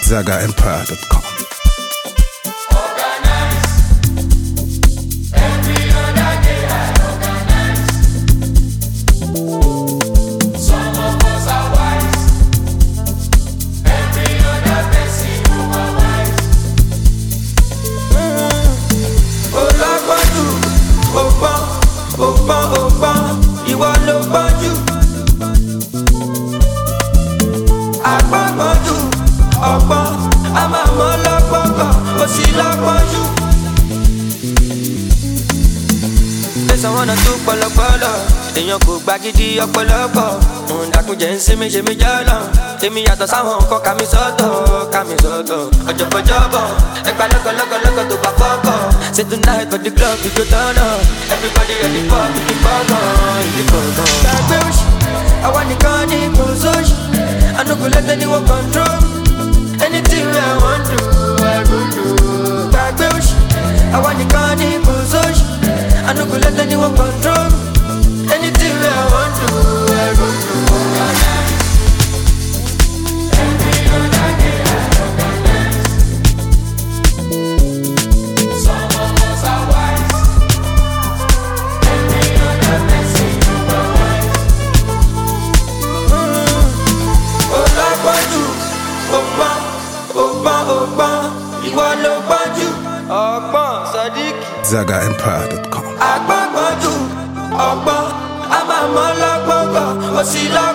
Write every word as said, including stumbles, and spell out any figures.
Zaga Empire dot com. Someone to follow follow. Èèyàn kò gba gidi ọ̀pọ̀lọpọ̀. Ǹdàkúnjẹ ń sinmi ṣe mí jọ́lọ̀. Èmi yàtọ̀ sáwọn nǹkan ká mi sọ́tọ̀, ká mi sọ́tọ̀. Ọ̀jọ̀gbọ̀jọ̀bọ̀, ẹgbà lọ́kọ̀lọ́kọ̀lọ́kọ̀ tó bá fọ́kọ̀. Say tonight for the club we go turn up. Everybody ready for me to fọ́kàn, ìdí kọ̀ọ̀kan. Gbàgbé òṣì, àwa nìkan ní kò sóṣì. I no go let anyone control me. Anything wey I wan do, I go do. Gbàgbé òṣì, àwa nìkan ní kò sóṣì. I no go let anyone control me. Anything that I want to, I go do. Every other day I organize. Some of us are wise. Every other blessing you are wise. Olabaju, Oba, Oba, Oba, ìwọ ló gbọ́njú. Ọgbọ́n Sadiq. Zaga Empire dot com. Agbọ́gbọ́njú, ọgbọ́n, a máa mọ́ lọ́gbọ́gbọ́, ó sì lọ́.